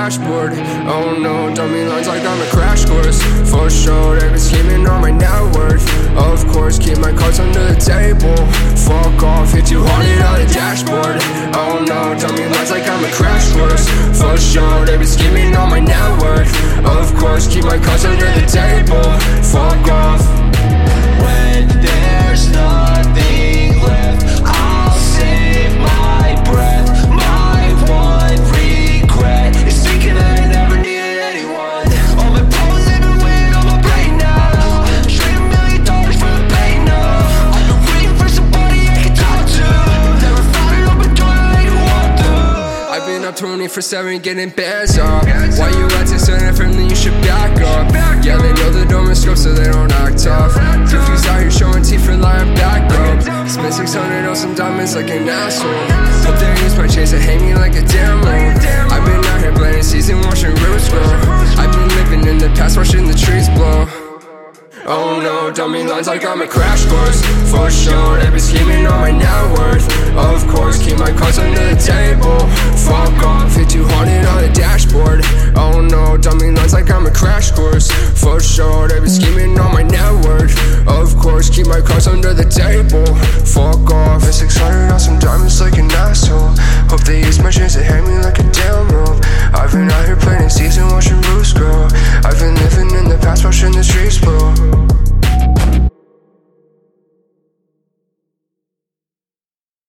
dashboard. Oh no, dummy lines like I'm a crash course. For sure, they've been scheming on my net worth. Of course, keep my cards under the table. Fuck off, hit 200 on the dashboard. Oh no, dummy lines like I'm a crash course. For sure, they've been scheming on my net worth. Of course, keep my cards under the table. Fuck off. When there's nothing left, I'll save my breath. My one regret is thinking that I never needed anyone. All my problems have been weighing on my brain now. Trade $1 million for the pain now. I've been waiting for somebody I can talk to. Never found an open door to make it walk through. I've been up 24/7 getting bands up. Why you acting so different, then you should back up. Yeah, they know the dome is scope so they don't act tough. Goofies out here showing teeth for lying back up. Spent 600 on some diamonds like an asshole. Hope they use my chase to hang me like a damn load. I've been out here blending season, watching roots grow. I've been living in the past, watching the trees blow. Oh no, dummy lines like I'm a crash course. For sure, they've been scheming on my net worth. Of course, keep my cards under the table. Fuck off, hit 200 on the dashboard. Oh no, dummy lines like I'm a crash course. For sure, they've been scheming on my net worth. Of course, keep my cards under the table. Fuck off. Spent 600 on some diamonds like an asshole. Hope they use my chance to hang me like a damn rope. I've been out here playing season, watching roots grow. I've been living in the past, watching the streets blow.